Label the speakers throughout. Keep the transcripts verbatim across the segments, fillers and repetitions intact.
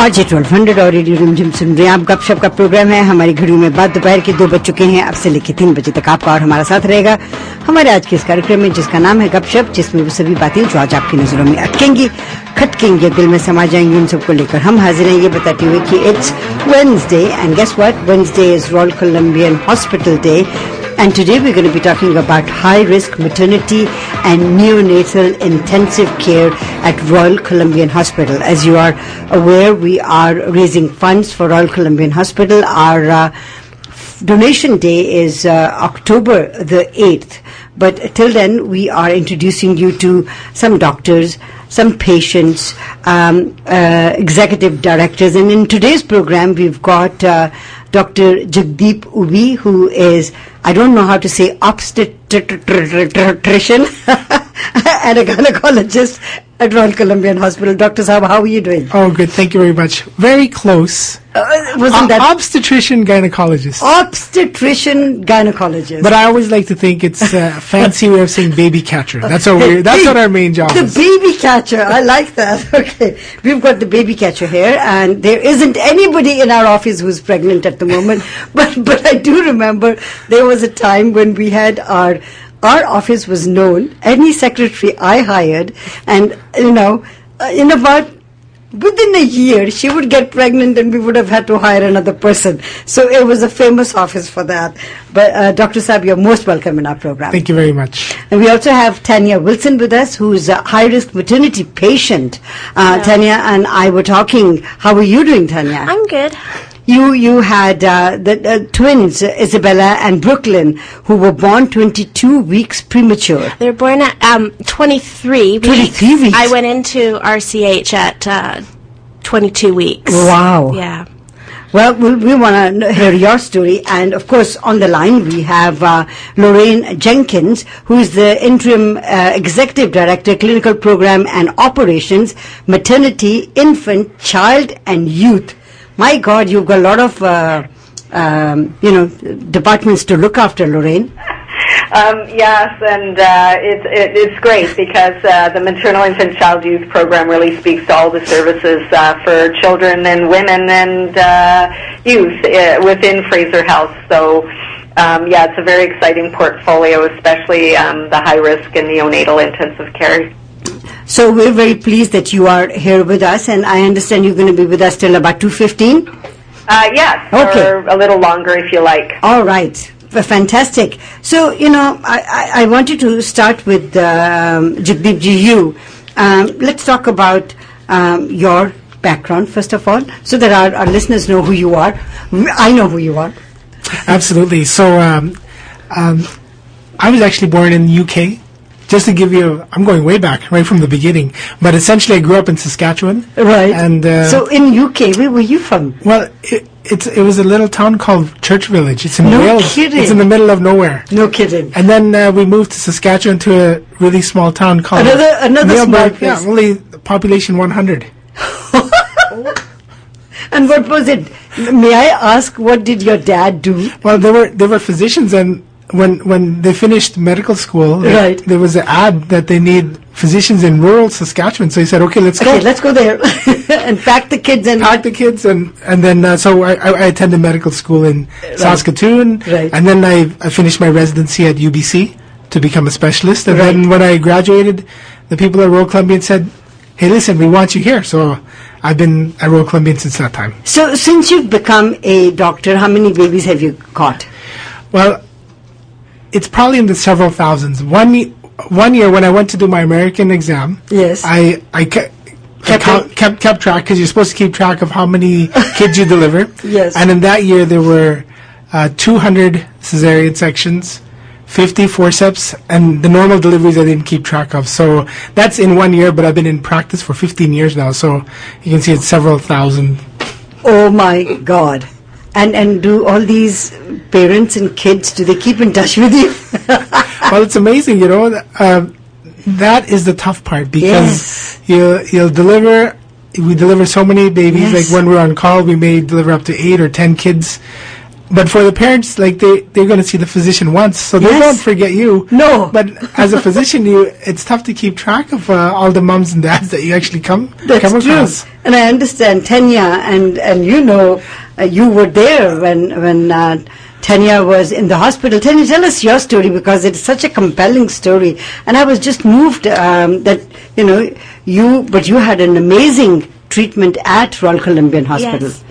Speaker 1: आज twelve hundred और radio Rimjhim सुन रहे हैं आप। गपशप का प्रोग्राम है। हमारी घड़ियों में बाद दोपहर के दो बज चुके हैं। अब से लेकर तीन बजे तक आपका और हमारा साथ रहेगा हमारे आज के इस कार्यक्रम में, जिसका नाम है गपशप, जिसमें वो सभी बातें जो आज आपकी नजरों में अटकेंगी, खटकेंगे, दिल में समा जाएंगी, उन सबको लेकर हम हाजिर हैं ये बताते हुए कि it's Wednesday and guess what, Wednesday is Royal Columbian Hospital Day. And today we're going to be talking about high-risk maternity and neonatal intensive care at Royal Columbian Hospital. As you are aware, we are raising funds for Royal Columbian Hospital. Our uh, donation day is uh, October the eighth. But till then, we are introducing you to some doctors, some patients, um, uh, executive directors. And in today's program, we've got uh, Doctor Jagdeep Ubi, who is, I don't know how to say, obstetrician and a gynecologist at Royal Columbian Hospital. Doctor Saab, how are you doing?
Speaker 2: Oh, good. Thank you very much. Very close.
Speaker 1: Uh, wasn't
Speaker 2: o-
Speaker 1: that
Speaker 2: obstetrician gynecologist?
Speaker 1: Obstetrician gynecologist.
Speaker 2: But I always like to think it's a fancy way of saying baby catcher. That's our weird, that's what our main job
Speaker 1: the
Speaker 2: is.
Speaker 1: The baby catcher. I like that. Okay. We've got the baby catcher here, and there isn't anybody in our office who's pregnant at the moment. but but I do remember there was a time when we had our our office was known. Any secretary I hired, and you know, uh, in about within a year, she would get pregnant and we would have had to hire another person. So it was a famous office for that. But uh, Doctor Saab, you're most welcome in our program.
Speaker 2: Thank you very much.
Speaker 1: And we also have Tanya Wilson with us, who's a high-risk maternity patient. Uh, Tanya and I were talking. How are you doing, Tanya?
Speaker 3: I'm good.
Speaker 1: You you had uh, the uh, twins, uh, Isabella and Brooklyn, who were born twenty-two weeks premature.
Speaker 3: They were born at um, twenty-three weeks.
Speaker 1: twenty-three weeks?
Speaker 3: I went into R C H at uh, twenty-two weeks.
Speaker 1: Wow.
Speaker 3: Yeah.
Speaker 1: Well, we, we want to hear your story. And, of course, on the line we have uh, Lorraine Jenkins, who is the Interim uh, Executive Director, Clinical Program and Operations, Maternity, Infant, Child and Youth. My God, you've got a lot of, uh, um, you know, departments to look after, Lorraine.
Speaker 4: Um, yes, and uh, it's it, it's great because uh, the Maternal Infant Child Youth Program really speaks to all the services uh, for children and women and uh, youth uh, within Fraser Health. So, um, yeah, it's a very exciting portfolio, especially um, the high-risk and neonatal intensive care.
Speaker 1: So we're very pleased that you are here with us, and I understand you're going to be with us till about two fifteen?
Speaker 4: Uh, yes,
Speaker 1: okay.
Speaker 4: Or a little longer if you like.
Speaker 1: All right. Fantastic. So, you know, I, I, I wanted to start with um, Jagdeep ji, you. Um, let's talk about um, your background, first of all, so that our, our listeners know who you are. I know who you are.
Speaker 2: Absolutely. So, um, um, I was actually born in the U K. Just to give you, a, I'm going way back, right from the beginning. But essentially, I grew up in Saskatchewan.
Speaker 1: Right.
Speaker 2: And uh,
Speaker 1: so, in U K, where were you from?
Speaker 2: Well, it, it's it was a little town called Church Village. It's in
Speaker 1: no
Speaker 2: Wales.
Speaker 1: Kidding.
Speaker 2: It's in the middle of nowhere.
Speaker 1: No kidding.
Speaker 2: And then uh, we moved to Saskatchewan to a really small town called
Speaker 1: another another small place.
Speaker 2: Yeah, only population one hundred.
Speaker 1: And what was it? May I ask, what did your dad do?
Speaker 2: Well, they were they were physicians, and when when they finished medical school,
Speaker 1: right.
Speaker 2: there was an ad that they need physicians in rural Saskatchewan. So he said, "Okay, let's
Speaker 1: okay,
Speaker 2: go.
Speaker 1: let's go there and pack the kids and
Speaker 2: pack the kids." And and then uh, so I, I attended medical school in
Speaker 1: right.
Speaker 2: Saskatoon,
Speaker 1: right.
Speaker 2: and then I, I finished my residency at U B C to become a specialist. And
Speaker 1: right.
Speaker 2: then when I graduated, the people at Royal Columbian said, "Hey, listen, we want you here." So I've been at Royal Columbian since that time.
Speaker 1: So since you've become a doctor, how many babies have you caught?
Speaker 2: Well, it's probably in the several thousands. One one year when I went to do my American exam,
Speaker 1: yes,
Speaker 2: I I kept I count, kept kept track because you're supposed to keep track of how many kids you deliver.
Speaker 1: Yes,
Speaker 2: and in that year there were uh, two hundred cesarean sections, fifty forceps, and the normal deliveries I didn't keep track of. So that's in one year, but I've been in practice for fifteen years now. So you can see it's several thousand.
Speaker 1: Oh my God. And and do all these parents and kids, do they keep in touch with you?
Speaker 2: Well, it's amazing, you know. Uh, that is the tough part because
Speaker 1: yes.
Speaker 2: you you'll deliver. We deliver so many babies.
Speaker 1: Yes.
Speaker 2: Like when we're on call, we may deliver up to eight or ten kids, but for the parents, like they they're going to see the physician once, so they
Speaker 1: Yes.
Speaker 2: won't forget you.
Speaker 1: No.
Speaker 2: But as a physician, you it's tough to keep track of uh, all the mums and dads that you actually come
Speaker 1: That's
Speaker 2: come
Speaker 1: true.
Speaker 2: across.
Speaker 1: And I understand Tanya, and and you know, uh, you were there when when uh, Tanya was in the hospital. Tanya, tell us your story, because it's such a compelling story, and I was just moved um, that you know you, but you had an amazing treatment at Royal Columbian Hospital.
Speaker 3: Yes.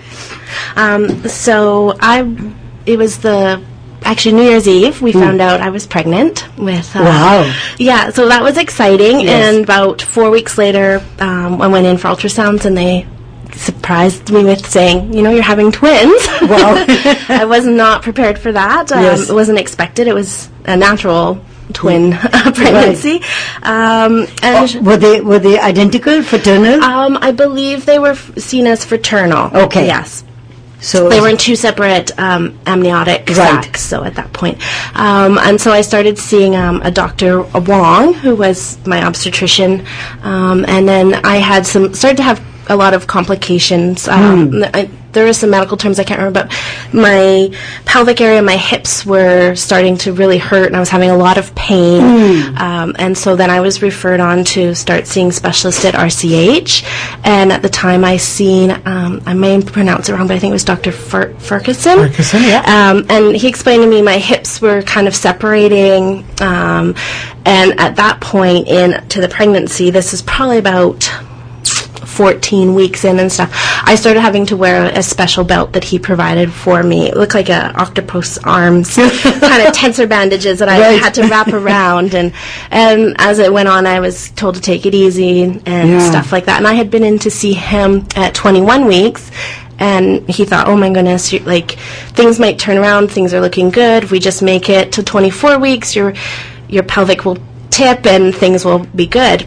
Speaker 3: Um, so I, it was the actually New Year's Eve. We found out I was pregnant with. Uh,
Speaker 1: Wow.
Speaker 3: Yeah, so that was exciting.
Speaker 1: Yes.
Speaker 3: And about four weeks later, um, I went in for ultrasounds, and they surprised me with saying, you know, you're having twins.
Speaker 1: Wow.
Speaker 3: I was not prepared for that. Um,
Speaker 1: Yes.
Speaker 3: It wasn't expected. It was a natural twin pregnancy. Um, and
Speaker 1: Oh, were they were they identical, fraternal?
Speaker 3: um, I believe they were f- seen as fraternal.
Speaker 1: Okay.
Speaker 3: Yes.
Speaker 1: so
Speaker 3: They were in two separate um, amniotic
Speaker 1: Right.
Speaker 3: sacs, so at that point. Um, and so I started seeing um, a Doctor Wong, who was my obstetrician, um, and then I had some, started to have a lot of complications. Um, I, there are some medical terms I can't remember, but my pelvic area, my hips were starting to really hurt, and I was having a lot of pain. Um, and so then I was referred on to start seeing specialists at R C H. And at the time I seen, um, I may pronounce it wrong, but I think it was Doctor Fer- Ferguson.
Speaker 2: Ferguson, yeah.
Speaker 3: Um, and he explained to me my hips were kind of separating. Um, and at that point into the pregnancy, this is probably about fourteen weeks in and stuff, I started having to wear a special belt that he provided for me. It looked like a octopus arms, kind of tensor bandages that I
Speaker 1: Right.
Speaker 3: had to wrap around. And and as it went on, I was told to take it easy and
Speaker 1: Yeah.
Speaker 3: stuff like that. And I had been in to see him at twenty-one weeks. And he thought, oh my goodness, you, like, things might turn around, things are looking good. If we just make it to twenty-four weeks, your your pelvic will tip and things will be good.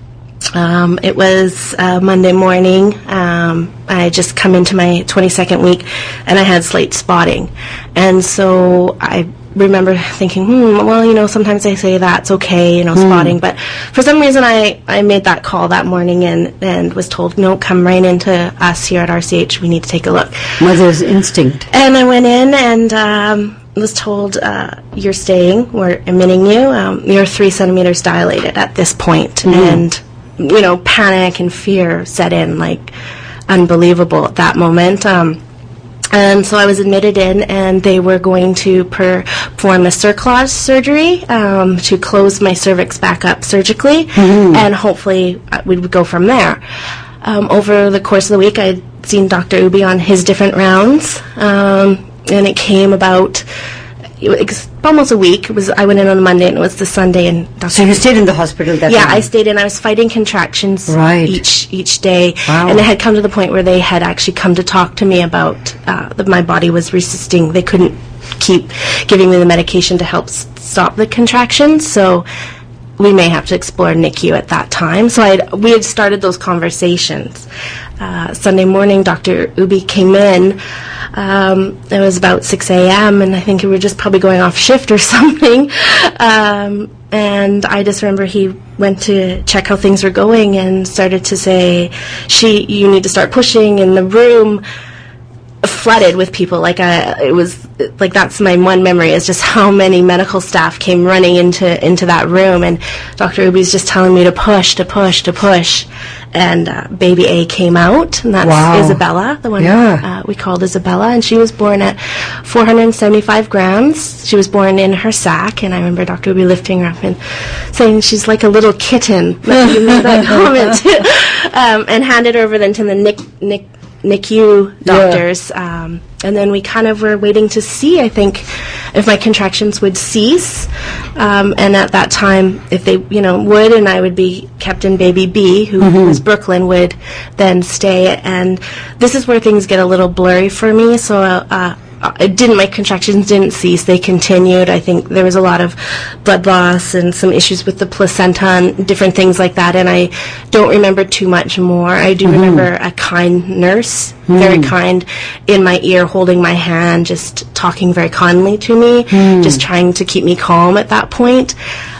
Speaker 3: Um, it was uh, Monday morning. Um, I just come into my twenty-second week, and I had slight spotting. And so I remember thinking, hmm, well, you know, sometimes they say that's okay, you know, spotting. But for some reason, I, I made that call that morning and, and was told, no, come right into us here at R C H. We need to take a look.
Speaker 1: mother's instinct.
Speaker 3: And I went in and um, was told, uh, you're staying, we're admitting you. Um, you're three centimeters dilated at this point. And, you know, panic and fear set in, like, unbelievable at that moment. Um, and so I was admitted in, and they were going to perform a Cerclage surgery um, to close my cervix back up surgically, and hopefully uh, we would go from there. Um, over the course of the week, I'd seen Doctor Ubi on his different rounds, um, and it came about it was almost a week. It was I went in on a Monday, and it was the Sunday, and Doctor
Speaker 1: So you stayed in the hospital that
Speaker 3: yeah,
Speaker 1: time?
Speaker 3: I stayed in. I was fighting contractions
Speaker 1: Right.
Speaker 3: each each day,
Speaker 1: Wow.
Speaker 3: and it had come to the point where they had actually come to talk to me about uh, that my body was resisting. They couldn't keep giving me the medication to help s- stop the contractions, so we may have to explore N I C U at that time. So I'd, we had started those conversations. Uh, Sunday morning, Doctor Ubi came in. Um, it was about six a.m., and I think we were just probably going off shift or something. Um, and I just remember he went to check how things were going and started to say, "She, you need to start pushing." In the room flooded with people. Like I, it was like that's my one memory is just how many medical staff came running into into that room, and Doctor Ubi's just telling me to push, to push, to push, and uh, baby A came out, and that's
Speaker 1: Wow.
Speaker 3: Isabella, the one
Speaker 1: Yeah.
Speaker 3: uh, we called Isabella, and she was born at four hundred seventy-five grams. She was born in her sac, and I remember Doctor Ubi lifting her up and saying she's like a little kitten. You made that comment, um, and handed her over then to the Nick Nick. N I C U doctors, um, and then we kind of were waiting to see, I think, if my contractions would cease, um, and at that time, if they, you know, would, and I would be kept in baby B, who was Brooklyn, would then stay, and this is where things get a little blurry for me, so uh, it didn't, my contractions didn't cease, they continued. I think there was a lot of blood loss and some issues with the placenta and different things like that, and I don't remember too much more. I do remember a kind nurse, very kind, in my ear, holding my hand, just talking very kindly to me, just trying to keep me calm at that point.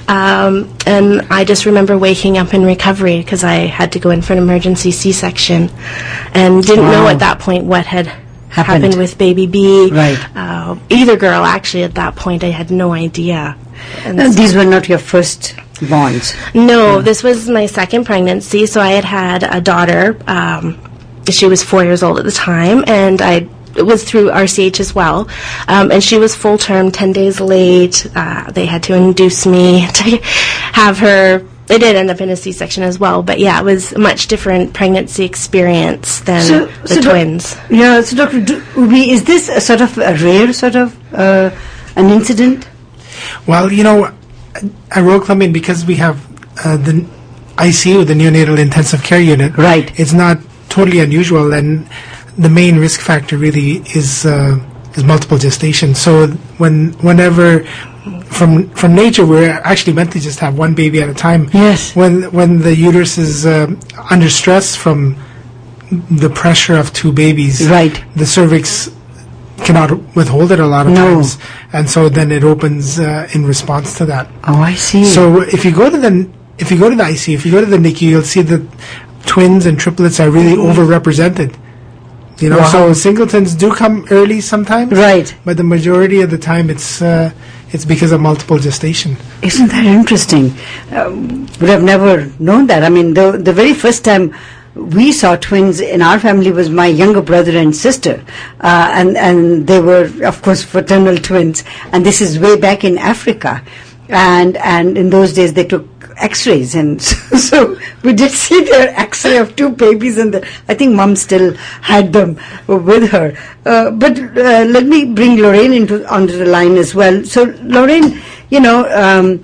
Speaker 3: Um, and I just remember waking up in recovery because I had to go in for an emergency C-section and didn't know
Speaker 1: Wow.
Speaker 3: at that point what had
Speaker 1: Happened.
Speaker 3: happened with baby B.
Speaker 1: Right.
Speaker 3: Uh, either girl, actually, at that point, I had no idea. And
Speaker 1: Uh, these were not your first bonds.
Speaker 3: no, this was my second pregnancy. So I had had a daughter. Um, she was four years old at the time, and I it was through R C H as well. Um, and she was full term, ten days late. Uh, they had to induce me to have her. They did end up in a C-section as well, but yeah, it was a much different pregnancy experience than
Speaker 1: So-
Speaker 3: the
Speaker 1: so doc-
Speaker 3: twins.
Speaker 1: Yeah, so Doctor Ubi, is this a sort of a rare sort of uh, an incident?
Speaker 2: Well, you know, at Royal Columbian, because we have uh, the I C U, the neonatal intensive care unit,
Speaker 1: Right.
Speaker 2: it's not totally unusual, and the main risk factor really is uh, is multiple gestation. So when whenever from from nature, we're actually meant to just have one baby at a time.
Speaker 1: Yes.
Speaker 2: When when the uterus is uh, under stress from the pressure of two babies,
Speaker 1: Right.
Speaker 2: the cervix cannot withhold it a lot of
Speaker 1: No.
Speaker 2: times, and so then it opens uh, in response to that.
Speaker 1: Oh, I see.
Speaker 2: So if you go to the if you go to the I C U, if you go to the N I C U, you'll see that twins and triplets are really overrepresented. You know,
Speaker 1: Wow.
Speaker 2: so singletons do come early sometimes,
Speaker 1: Right.
Speaker 2: but the majority of the time it's uh, it's because of multiple gestation.
Speaker 1: Isn't that interesting? Um, would have never known that. I mean, the the very first time we saw twins in our family was my younger brother and sister, uh, and and they were, of course, fraternal twins. And this is way back in Africa, and and in those days they took X-rays, and so, so we did see their X-ray of two babies, and the, I think Mom still had them with her. Uh, but uh, let me bring Lorraine into onto the line as well. So Lorraine, you know. Um,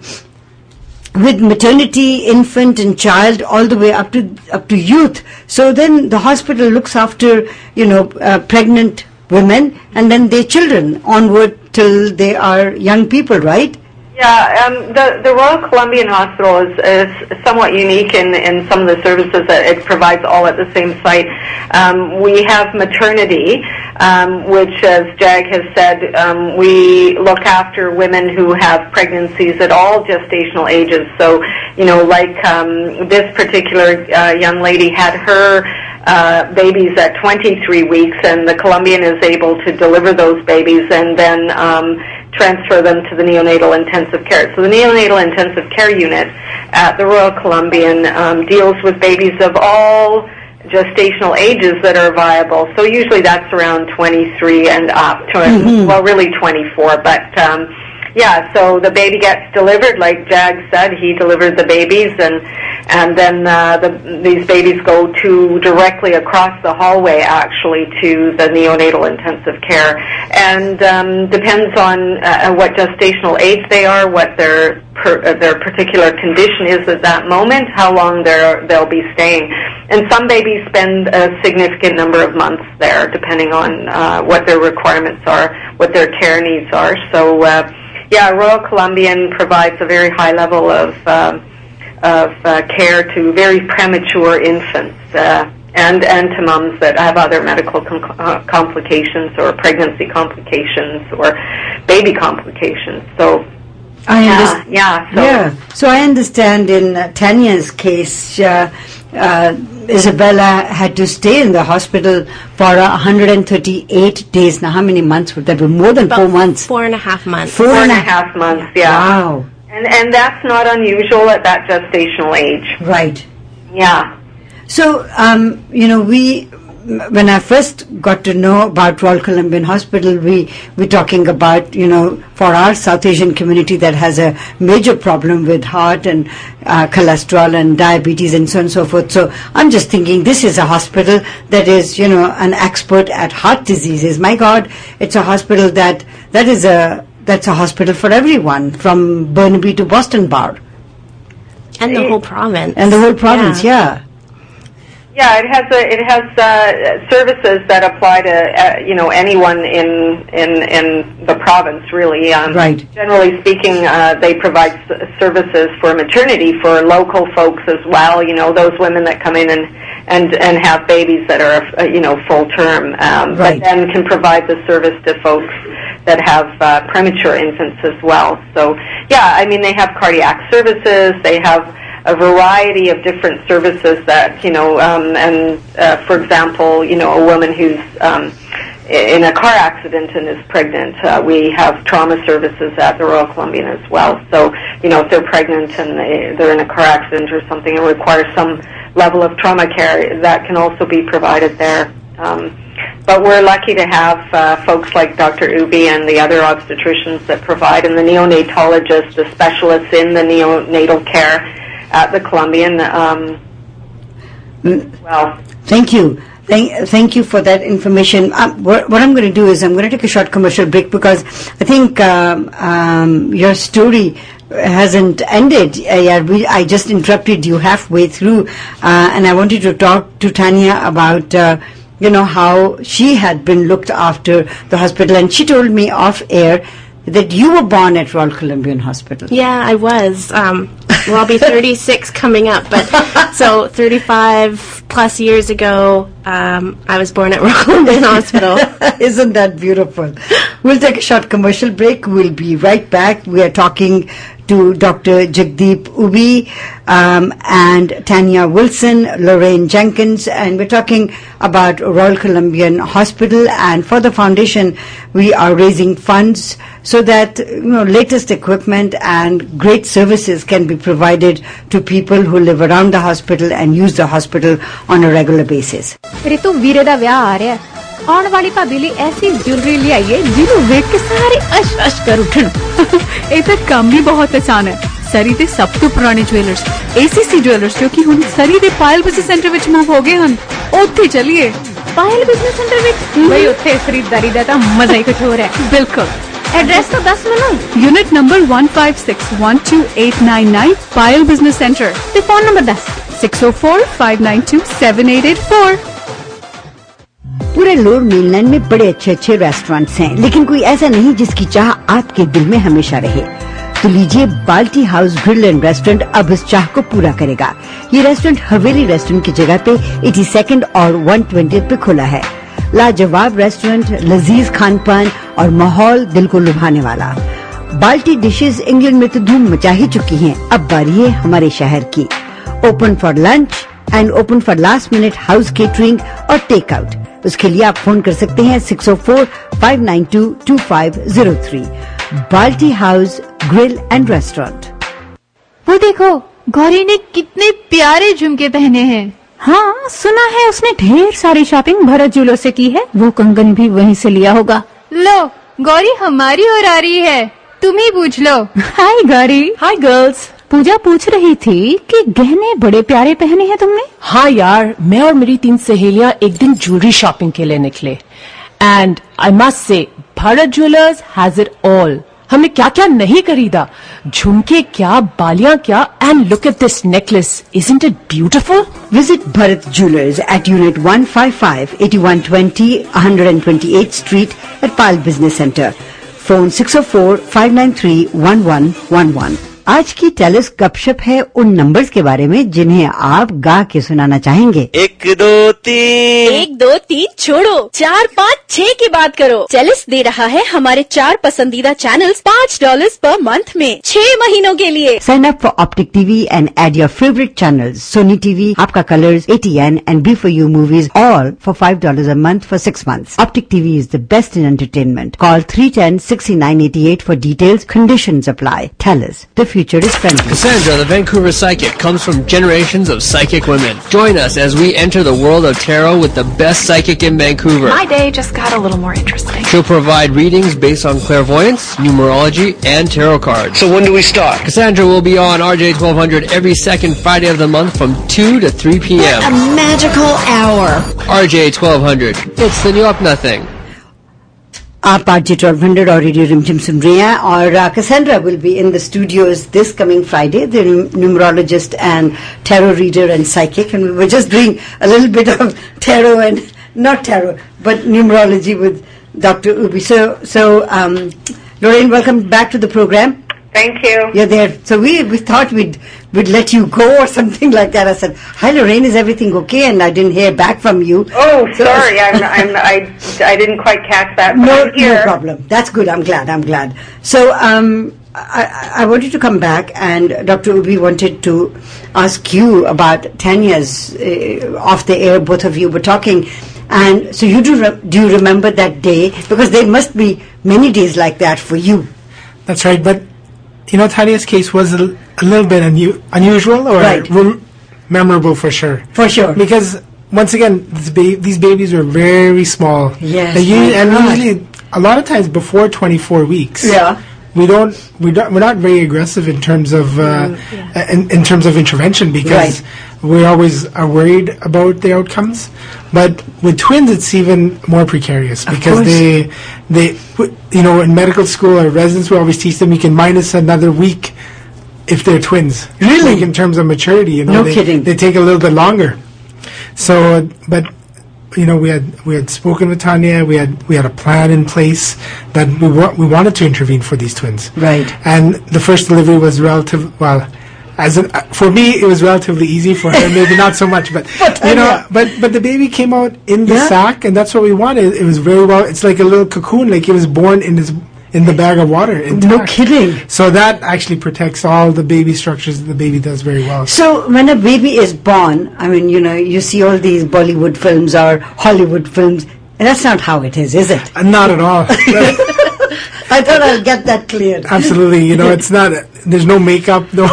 Speaker 1: with maternity, infant and child, all the way up to up to youth. So then the hospital looks after, you know, uh, pregnant women and then their children onward till they are young people, right?
Speaker 4: Yeah, um, the, the Royal Columbian Hospital is, is somewhat unique in, in some of the services that it provides all at the same site. Um, we have maternity, um, which, as Jag has said, um, we look after women who have pregnancies at all gestational ages. So, you know, like um, this particular uh, young lady had her Uh, babies at twenty-three weeks, and the Columbian is able to deliver those babies and then um, transfer them to the neonatal intensive care. So the neonatal intensive care unit at the Royal Columbian um, deals with babies of all gestational ages that are viable. So usually that's around twenty-three and up, to, mm-hmm. well, really twenty-four, but um, yeah, so the baby gets delivered, like Jag said, he delivered the babies, and and then uh, the, these babies go to directly across the hallway, actually, to the neonatal intensive care, and um, depends on uh, what gestational age they are, what their per, uh, their particular condition is at that moment, how long they're, they'll be staying. And some babies spend a significant number of months there, depending on uh, what their requirements are, what their care needs are. So. Uh, Yeah, Royal Columbian provides a very high level of uh, of uh, care to very premature infants uh, and and to moms that have other medical com- uh, complications or pregnancy complications or baby complications. So,
Speaker 1: I
Speaker 4: yeah,
Speaker 1: understand.
Speaker 4: yeah. So,
Speaker 1: yeah. So I understand in uh, Tanya's case, uh, uh, Isabella had to stay in the hospital for uh, one hundred thirty-eight days. Now, how many months would that be? More than
Speaker 3: About
Speaker 1: four months.
Speaker 3: Four and a half months.
Speaker 1: Four,
Speaker 4: four and a half months, yeah.
Speaker 1: Wow.
Speaker 4: And and that's not unusual at that gestational age.
Speaker 1: Right.
Speaker 4: Yeah.
Speaker 1: So, um, you know, we, when I first got to know about Royal Columbian Hospital, we were talking about, you know, for our South Asian community that has a major problem with heart and uh, cholesterol and diabetes and so on and so forth. So I'm just thinking this is a hospital that is, you know, an expert at heart diseases. My God, it's a hospital that, that is a, that's a hospital for everyone from Burnaby to Boston Bar.
Speaker 3: And the whole province.
Speaker 1: And the whole province, yeah.
Speaker 4: Yeah, it has a, it has uh, services that apply to uh, you know anyone in in in the province, really. Um,
Speaker 1: right.
Speaker 4: Generally speaking, uh, they provide s- services for maternity for local folks as well. You know, those women that come in and and and have babies that are uh, you know full term, um,
Speaker 1: right.
Speaker 4: but then can provide the service to folks that have uh, premature infants as well. So yeah, I mean they have cardiac services. They have a variety of different services that, you know, um, and uh, for example, you know, a woman who's um, in a car accident and is pregnant. Uh, we have trauma services at the Royal Columbian as well. So, you know, if they're pregnant and they, they're in a car accident or something and requires some level of trauma care, that can also be provided there. Um, but we're lucky to have uh, folks like Doctor Ubi and the other obstetricians that provide, and the neonatologists, the specialists in the neonatal care at the Columbian. Um, well,
Speaker 1: thank you. Thank, thank you for that information. Um, what, what I'm going to do is I'm going to take a short commercial break because I think um, um, your story hasn't ended. Uh, yeah, we, I just interrupted you halfway through, uh, and I wanted to talk to Tanya about, uh, you know, how she had been looked after the hospital, and she told me off air that you were born at Royal Columbian Hospital.
Speaker 3: Yeah, I was. Um, well, I'll be thirty-six coming up, but so thirty-five plus years ago, um, I was born at Royal Columbian Hospital.
Speaker 1: Isn't that beautiful? We'll take a short commercial break. We'll be right back. We are talking to Doctor Jagdeep Ubi um, and Tanya Wilson, Lorraine Jenkins, and we're talking about Royal Columbian Hospital. And for the foundation, we are raising funds so that, you know, latest equipment and great services can be provided to people who live around the hospital and use the hospital on a regular basis.
Speaker 5: Ritu Veere Da विआह आ रहा है आने वाली भाभी लिए ऐसी jewellery ले आइए जिन्हों वेख के सारे अश अश कर उठन ਇਹ ਤਾਂ ਕੰਮ ਵੀ ਬਹੁਤ ਆਸਾਨ ਹੈ ਸਰੀ ਦੇ ਸਭ ਤੋਂ ਪੁਰਾਣੇ ਜੁਐਲਰਸ ਏਸੀਸੀ ਜੁਐਲਰਸ ਜੋ ਕਿ ਹੁਣ ਸਰੀ ਦੇ ਪਾਇਲ ਬਿਜ਼ਨਸ ਸੈਂਟਰ ਵਿੱਚ ਮੂਵ ਹੋ ਗਏ ਹਨ ਉੱਥੇ ਚੱਲੀਏ ਪਾਇਲ ਬਿਜ਼ਨਸ ਸੈਂਟਰ ਵਿੱਚ ਬਈ ਉੱਥੇ ਖਰੀਦਦਾਰੀ ਦਾ ਤਾਂ ਮਜ਼ਾ ਹੀ ਕੁਝ ਹੋਰ ਹੈ ਬਿਲਕੁਲ एड्रेस तो दस minute unit number one five six one two eight nine nine Payal business centre ते फोन नंबर दस six oh four five nine two seven eight eight four।
Speaker 1: पूरे लोअर मेनलैंड में बड़े अच्छे अच्छे रेस्टोरेंट्स हैं, लेकिन कोई ऐसा नहीं जिसकी चाह आपके दिल में हमेशा रहे। तो लीजिए, बाल्टी हाउस ग्रिल एंड रेस्टोरेंट अब इस चाह को पूरा करेगा। ये रेस्टोरेंट हवेली रेस्टोरेंट की जगह पे eighty-second और one twentieth पे खुला है। लाजवाब रेस्टोरेंट, लजीज खान पान और माहौल दिल को लुभाने वाला। बाल्टी डिशेस इंग्लैंड में तो धूम मचा ही चुकी हैं, अब बारी है हमारे शहर की। Open for lunch and open for last minute house catering और टेक आउट। उसके लिए आप फोन कर सकते हैं six oh four five nine two two five zero three। Balti house grill and restaurant.
Speaker 5: वो देखो, गौरी ने कितने प्यारे झुमके पहने हैं। हाँ, सुना है उसने ढेर सारी शॉपिंग भरत ज्वेलर्स से की है। वो कंगन भी वहीं से लिया होगा। लो, गौरी हमारी ओर आ रही है, तुम ही पूछ लो। हाय गौरी।
Speaker 6: Hi girls.
Speaker 5: पूजा पूछ रही थी कि गहने बड़े प्यारे पहने हैं तुमने।
Speaker 6: हाँ यार, मैं और मेरी तीन सहेलियां एक दिन ज्वेलरी शॉपिंग के लिए निकले and I must say Bharat jewellers has it all. हमने क्या क्या नहीं खरीदा, झुमके क्या, बालियां क्या, and look at this necklace, isn't it beautiful?
Speaker 1: Visit Bharat Jewelers at Unit one fifty-five, eighty-one twenty, one twenty-eighth Street at Pal Business Center. Phone six oh four five nine three one one one one। आज की टेलिस गपशप है उन numbers के बारे में जिन्हें आप गा के सुनाना चाहेंगे।
Speaker 7: एक दो तीन
Speaker 8: एक दो तीन छोड़ो, चार पाँच छह की बात करो। टेलिस दे रहा है हमारे चार पसंदीदा चैनल्स पाँच डॉलर्स पर मंथ में छह महीनों के लिए।
Speaker 1: Sign up for Optic T V and add your favorite channels: Sony T V, Aapka Colors, A T N, and B four U Movies, all for five dollars a month for six months. Optic T V is the best in entertainment. Call three one zero, six nine eight eight for details. Conditions apply. Tellus, the future is friendly.
Speaker 9: Cassandra, the Vancouver psychic, comes from generations of psychic women. Join us as we enter the world of tarot with the best psychic in Vancouver.
Speaker 10: My day just got a little more interesting.
Speaker 9: She'll provide readings based on clairvoyance, numerology, and tarot cards.
Speaker 7: So when do we start?
Speaker 9: Cassandra will be on R J twelve hundred every second Friday of the month from two to three p.m.
Speaker 8: A magical hour.
Speaker 9: R J twelve hundred. It's the new Apna thing.
Speaker 1: आप R J twelve hundred और radio Rimjhim सुन रहे हैं और Cassandra will be in the studios this coming Friday, the numerologist and tarot reader and psychic, and we were just doing a little bit of tarot and not tarot but numerology with Doctor Ubi. So, so um, Lorraine, welcome back to the program.
Speaker 4: Thank you.
Speaker 1: You're there. So we we thought we'd we'd let you go or something like that. I said, "Hi, Lorraine, is everything okay?" And I didn't hear back from you.
Speaker 4: Oh,
Speaker 1: so,
Speaker 4: sorry, I'm, I'm I I didn't quite catch that.
Speaker 1: No,
Speaker 4: I'm here.
Speaker 1: no problem. That's good. I'm glad. I'm glad. So um, I I wanted to come back, and Doctor Ubi wanted to ask you about Tanya's uh, off the air. Both of you were talking, And so you do, re- do you remember that day? Because there must be many days like that for you.
Speaker 2: That's right. But, you know, Tanya's case was a, a little bit unu- unusual or
Speaker 1: Right.
Speaker 2: rem- memorable for sure.
Speaker 1: For sure.
Speaker 2: Because, once again, this ba- these babies were very small.
Speaker 1: Yes,
Speaker 2: They usually,
Speaker 1: my
Speaker 2: and
Speaker 1: God.
Speaker 2: usually, a lot of times before twenty-four weeks.
Speaker 1: Yeah.
Speaker 2: We don't, we don't, we're not very aggressive in terms of, uh, in, in terms of intervention because
Speaker 1: Right.
Speaker 2: we always are worried about the outcomes. But with twins, it's even more precarious because
Speaker 1: course.
Speaker 2: they, they, you know, in medical school or residence, we always teach them you can minus another week if they're twins.
Speaker 1: Really?
Speaker 2: Like in terms of maturity, you know,
Speaker 1: No
Speaker 2: they,
Speaker 1: kidding.
Speaker 2: they take a little bit longer. So, but you know, we had we had spoken with Tanya. We had we had a plan in place that we wa- we wanted to intervene for these twins.
Speaker 1: Right.
Speaker 2: And the first delivery was relative. Well, as an, uh, for me, it was relatively easy. For her, maybe not so much. But you know, but but the baby came out in the
Speaker 1: Yeah.
Speaker 2: sack, and that's what we wanted. It was very well. It's like a little cocoon, like it was born in this in the bag of water.
Speaker 1: No
Speaker 2: intact.
Speaker 1: kidding.
Speaker 2: So that actually protects all the baby structures. The baby does very well.
Speaker 1: So when a baby is born, I mean, you know, you see all these Bollywood films or Hollywood films, and that's not how it is, is it?
Speaker 2: Uh, not at all.
Speaker 1: I thought I'll get that cleared.
Speaker 2: Absolutely, you know, it's not. There's no makeup, no,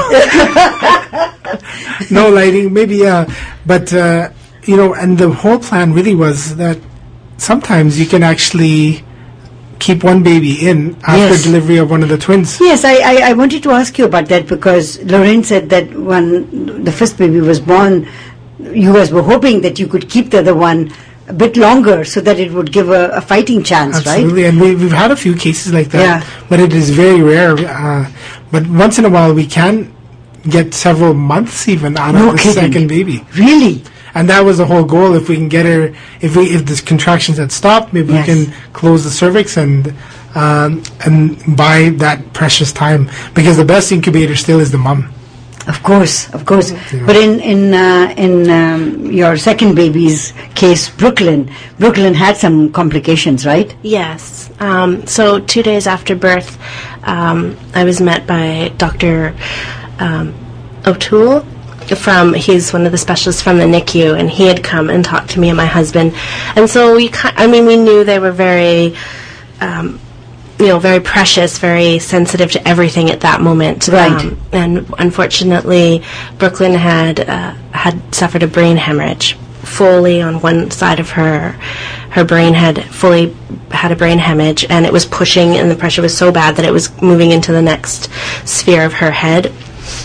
Speaker 2: no lighting. Maybe, yeah, but uh, you know, and the whole plan really was that sometimes you can actually keep one baby in after
Speaker 1: Yes.
Speaker 2: delivery of one of the twins.
Speaker 1: Yes, I, I, I wanted to ask you about that because Lorraine said that when the first baby was born, you guys were hoping that you could keep the other one a bit longer so that it would give a, a fighting chance, right?
Speaker 2: Absolutely, and we, we've had a few cases like that,
Speaker 1: Yeah.
Speaker 2: but it is very rare. Uh, but once in a while, we can get several months even out
Speaker 1: No
Speaker 2: of the
Speaker 1: kidding.
Speaker 2: second baby.
Speaker 1: Really?
Speaker 2: And that was the whole goal. If we can get her, if we, if the contractions had stopped, maybe
Speaker 1: Yes.
Speaker 2: we can close the cervix and um, and buy that precious time. Because the best incubator still is the mom.
Speaker 1: Of course, of course.
Speaker 2: Yeah.
Speaker 1: But in in uh, in um, your second baby's case, Brooklyn, Brooklyn had some complications, right?
Speaker 3: Yes. Um, so two days after birth, um, I was met by Doctor Um, O'Toole. From he's one of the specialists from the N I C U, and he had come and talked to me and my husband, and so we. ki- I mean, we knew they were very, um, you know, very precious, very sensitive to everything at that moment.
Speaker 1: Right.
Speaker 3: Um, and unfortunately, Brooklyn had uh, had suffered a brain hemorrhage. Fully on one side of her, her brain had fully had a brain hemorrhage, and it was pushing, and the pressure was so bad that it was moving into the next sphere of her head.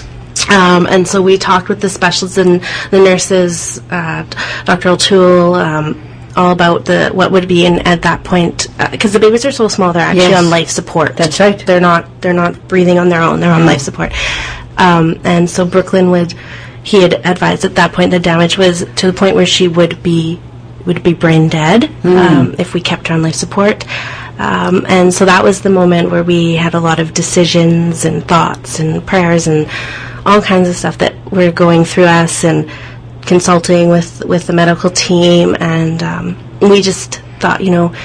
Speaker 3: Um, and so we talked with the specialists and the nurses, uh, Doctor O'Toole, um, all about the what would be in at that point, because the babies are so small, they're actually
Speaker 1: Yes.
Speaker 3: on life support.
Speaker 1: That's right.
Speaker 3: They're not they're not breathing on their own. They're on life support. Um, and so Brooklyn would he had advised at that point the damage was to the point where she would be would be brain dead um, if we kept her on life support. Um, and so that was the moment where we had a lot of decisions and thoughts and prayers and all kinds of stuff that were going through us, and consulting with, with the medical team. And um, we just thought, you know,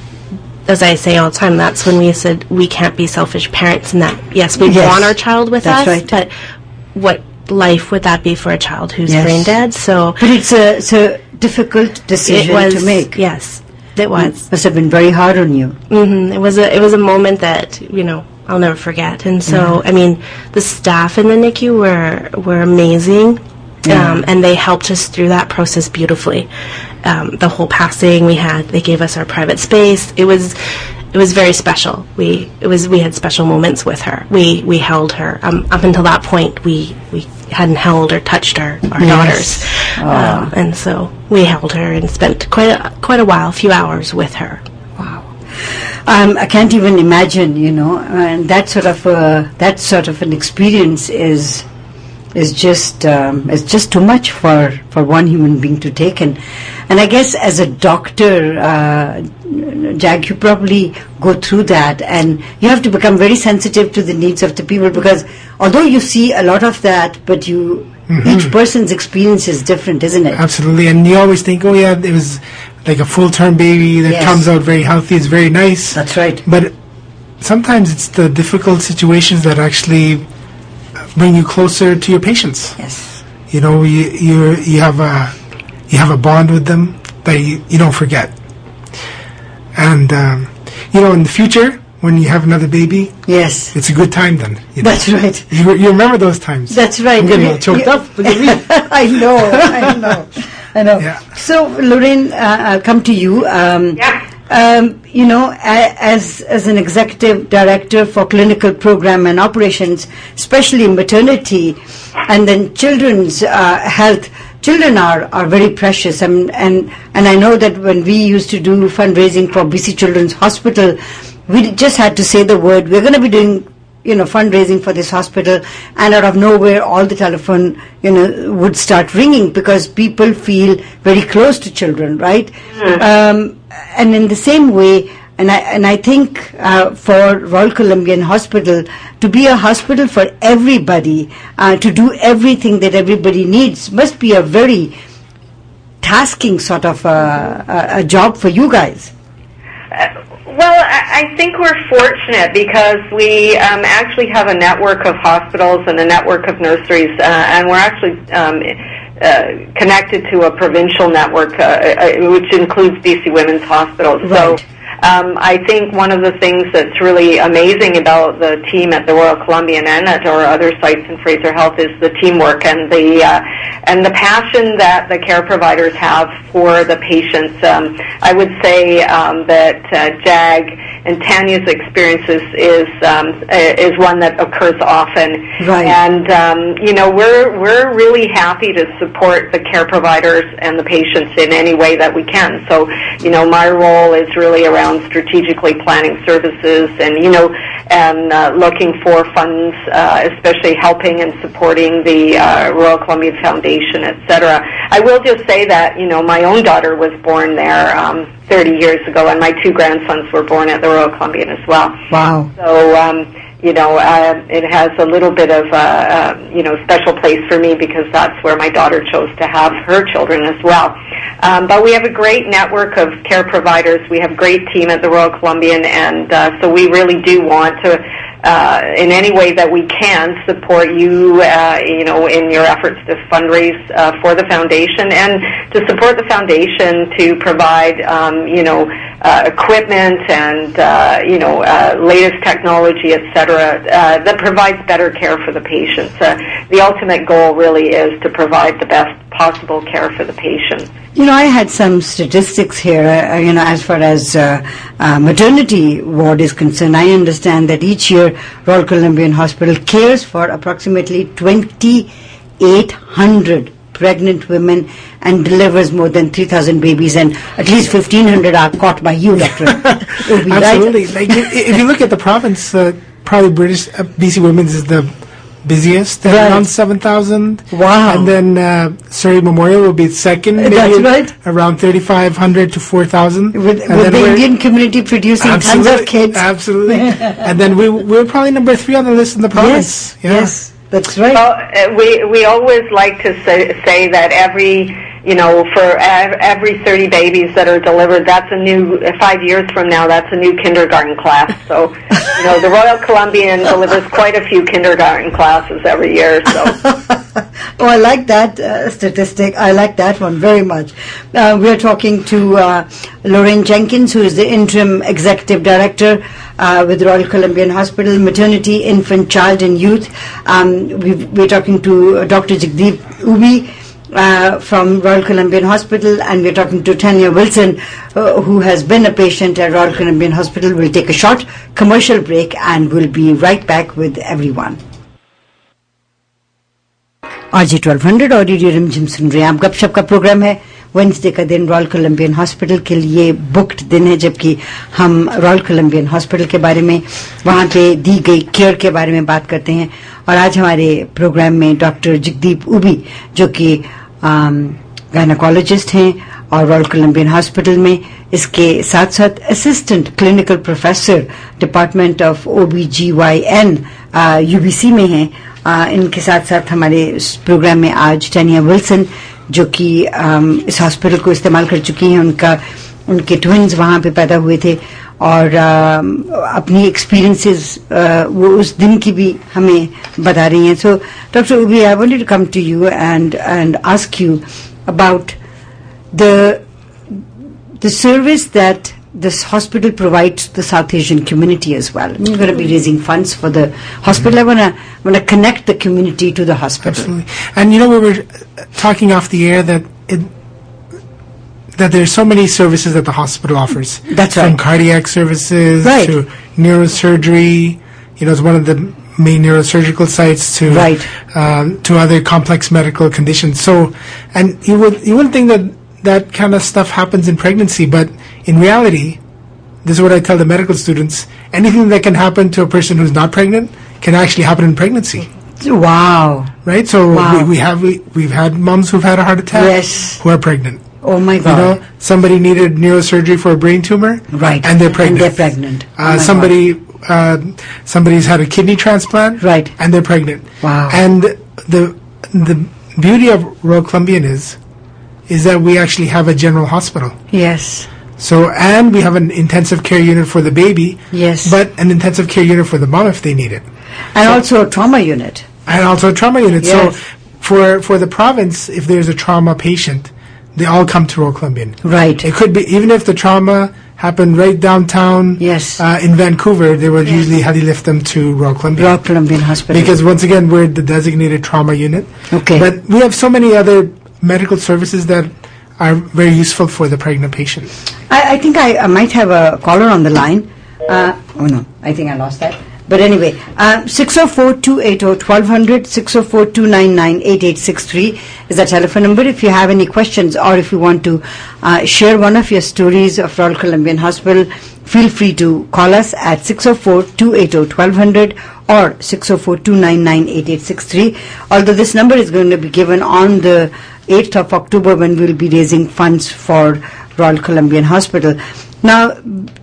Speaker 3: as I say all the time, that's when we said we can't be selfish parents, and that, yes, we
Speaker 1: Yes,
Speaker 3: want our child with
Speaker 1: that's
Speaker 3: us,
Speaker 1: right.
Speaker 3: but what life would that be for a child who's
Speaker 1: Yes.
Speaker 3: brain dead? So
Speaker 1: But it's a, it's a difficult decision
Speaker 3: it was,
Speaker 1: to make.
Speaker 3: yes, it was.
Speaker 1: Must have been very hard on you.
Speaker 3: hmm It was a it was a moment that, you know, I'll never forget. And so, I mean, the staff in the N I C U were were amazing,
Speaker 1: Yeah.
Speaker 3: um, and they helped us through that process beautifully. Um, the whole passing we had, they gave us our private space. It was it was very special. We it was we had special moments with her. We we held her. Um, up until that point, we we hadn't held or touched our our
Speaker 1: Yes.
Speaker 3: daughters, um, and so we held her and spent quite a quite a while, a few hours with her.
Speaker 1: Um, I can't even imagine, you know, and that sort of uh, that sort of an experience is is just um, is just too much for, for one human being to take. And and I guess as a doctor, uh, Jack, you probably go through that, and you have to become very sensitive to the needs of the people, because although you see a lot of that, but you each person's experience is different, isn't it?
Speaker 2: Absolutely, and you always think, oh yeah, it was like a full-term baby that
Speaker 1: Yes.
Speaker 2: comes out very healthy. It's very nice.
Speaker 1: That's right.
Speaker 2: But sometimes it's the difficult situations that actually bring you closer to your patients.
Speaker 1: Yes.
Speaker 2: You know, you you you have a you have a bond with them. that you, you don't forget. And, um, you know, in the future, when you have another baby,
Speaker 1: yes,
Speaker 2: it's a good time then. You know?
Speaker 1: That's right.
Speaker 2: You, you remember those times.
Speaker 1: That's right.
Speaker 2: I'm getting all choked
Speaker 1: you,
Speaker 2: up. Look at me.
Speaker 1: I know, I know, I know.
Speaker 2: Yeah.
Speaker 1: So, Lorraine, uh, I'll come to you. Um,
Speaker 4: yeah.
Speaker 1: Um, you know, as as an executive director for clinical program and operations, especially maternity, and then children's uh, health. Children are, are very precious, and, and and I know that when we used to do fundraising for B C Children's Hospital, we just had to say the word, we're going to be doing, you know, fundraising for this hospital, and out of nowhere, all the telephone, you know, would start ringing because people feel very close to children, right? Mm. Um, and in the same way, and I and I think uh, for Royal Columbian Hospital to be a hospital for everybody, uh, to do everything that everybody needs, must be a very tasking sort of uh, a, a job for you guys.
Speaker 4: Uh, well, I, I think we're fortunate because we um, actually have a network of hospitals and a network of nurseries, uh, and we're actually um, uh, connected to a provincial network, uh, uh, which includes B C Women's Hospitals.
Speaker 1: Right.
Speaker 4: So. Um, I think one of the things that's really amazing about the team at the Royal Columbian and at our other sites in Fraser Health is the teamwork and the uh, and the passion that the care providers have for the patients. Um, I would say um, that uh, Jag and Tanya's experiences is um, is one that occurs often,
Speaker 1: right.
Speaker 4: and um, you know we're we're really happy to support the care providers and the patients in any way that we can. So you know my role is really around strategically planning services and, you know, and uh, looking for funds, uh, especially helping and supporting the uh, Royal Columbian Foundation, et cetera. I will just say that, you know, my own daughter was born there um, thirty years ago, and my two grandsons were born at the Royal Columbian as well.
Speaker 1: Wow.
Speaker 4: So, um, you know, uh, it has a little bit of a, uh, you know, special place for me because that's where my daughter chose to have her children as well. Um, but we have a great network of care providers. We have a great team at the Royal Columbian, and uh, so we really do want to, uh, in any way that we can, support you, uh, you know, in your efforts to fundraise uh, for the foundation and to support the foundation to provide, um, you know, uh, equipment and, uh, you know, uh, latest technology, et cetera, uh, that provides better care for the patients. Uh, the ultimate goal really is to provide the best possible care for the patients.
Speaker 1: You know, I had some statistics here, uh, you know, as far as uh, uh, maternity ward is concerned. I understand that each year Royal Columbian Hospital cares for approximately twenty-eight hundred pregnant women and delivers more than three thousand babies, and at least fifteen hundred are caught by you, Doctor
Speaker 2: Absolutely. Right? Like, if you look at the province, uh, probably British uh, B C Women's is the busiest, at
Speaker 1: right.
Speaker 2: around seven thousand.
Speaker 1: Wow.
Speaker 2: And then uh, Surrey Memorial will be second, maybe
Speaker 1: That's right.
Speaker 2: around thirty-five hundred to four thousand.
Speaker 1: With, with the Indian community producing tons of kids.
Speaker 2: Absolutely. And then we, we're probably number three on the list in the province.
Speaker 1: Yes, yeah. yes, that's right.
Speaker 4: Well, uh, we, we always like to say, say that every... You know, for every thirty babies that are delivered, that's a new, five years from now, that's a new kindergarten class. So, you know, the Royal Columbian delivers quite a few kindergarten classes every year. So.
Speaker 1: Oh, I like that uh, statistic. I like that one very much. Uh, we're talking to uh, Lorraine Jenkins, who is the interim executive director uh, with Royal Columbian Hospital, Maternity, Infant, Child and Youth. Um, we've, we're talking to uh, Doctor Jagdeep Ubi, Uh, from Royal Columbian Hospital, and we're talking to Tanya Wilson, uh, who has been a patient at Royal Columbian Hospital. We'll take a short commercial break and we'll be right back with everyone. आज twelve hundred और radio Rimjhim सुन रहे हैं आप। गपशप का programme है। Wednesday का दिन रॉयल कोलंबियन हॉस्पिटल के लिए बुक्ड दिन है, जबकि हम रॉयल कोलंबियन हॉस्पिटल के बारे में, वहां पे दी गई केयर के बारे में बात करते हैं। और आज हमारे प्रोग्राम में डॉक्टर जगदीप उबी, जो कि गायनेकोलॉजिस्ट हैं और रॉयल कोलंबियन हॉस्पिटल में इसके साथ साथ assistant clinical professor department of OBGYN UBC में हैं। आ, इनके साथ साथ हमारे इस प्रोग्राम में आज टानिया विल्सन, जो कि इस हॉस्पिटल को इस्तेमाल कर चुकी हैं। उनका उनके ट्विन्स वहां पे पैदा हुए थे और आ, अपनी एक्सपीरियंसेस वो उस दिन की भी हमें बता रही हैं। So doctor Ubi, I wanted to come to you and and ask you about the the service that this hospital provides to the South Asian community as well. You're going to be raising funds for the hospital. I want to want to connect the community to the hospital.
Speaker 2: Absolutely. And you know, we were talking off the air that it, that there's so many services that the hospital offers.
Speaker 1: That's right.
Speaker 2: From cardiac services
Speaker 1: Right.
Speaker 2: to neurosurgery. You know, it's one of the main neurosurgical sites to
Speaker 1: Right.
Speaker 2: um, to other complex medical conditions. So, and you would you wouldn't think that that kind of stuff happens in pregnancy, but in reality, this is what I tell the medical students: anything that can happen to a person who's not pregnant can actually happen in pregnancy.
Speaker 1: Wow.
Speaker 2: Right? So
Speaker 1: Wow.
Speaker 2: we, we have we, we've had moms who've had a heart attack
Speaker 1: Yes.
Speaker 2: who are pregnant.
Speaker 1: Oh my
Speaker 2: You
Speaker 1: God.
Speaker 2: know, somebody needed neurosurgery for a brain tumor,
Speaker 1: Right.
Speaker 2: And they're pregnant.
Speaker 1: And they're pregnant. Oh my
Speaker 2: Uh, somebody, uh, somebody's had a kidney transplant,
Speaker 1: Right.
Speaker 2: And they're pregnant.
Speaker 1: Wow.
Speaker 2: And the the beauty of Royal Columbian is, is that we actually have a general hospital.
Speaker 1: Yes.
Speaker 2: So, and we have an intensive care unit for the baby.
Speaker 1: Yes.
Speaker 2: But an intensive care unit for the mom if they need it.
Speaker 1: And also a trauma unit.
Speaker 2: And also a trauma unit.
Speaker 1: Yes.
Speaker 2: So, for for the province, if there's a trauma patient, they all come to Royal Columbian.
Speaker 1: Right.
Speaker 2: It could be, even if the trauma happened right downtown
Speaker 1: Yes.
Speaker 2: uh, in Vancouver, they would usually heli lift them to Royal Columbian.
Speaker 1: Royal Columbian Hospital.
Speaker 2: Because once again, we're the designated trauma unit.
Speaker 1: Okay.
Speaker 2: But we have so many other medical services that are very useful for the pregnant patient.
Speaker 1: I, I think I, I might have a caller on the line. Uh, oh no, I think I lost that. But anyway, uh, six oh four, two eight oh, twelve hundred, six oh four, two nine nine, eight eight six three is the telephone number. If you have any questions or if you want to uh, share one of your stories of Royal Columbian Hospital, feel free to call us at six oh four, two eight oh, twelve hundred or six oh four, two nine nine, eight eight six three. Although this number is going to be given on the eighth of October when we will be raising funds for Royal Columbian Hospital. Now,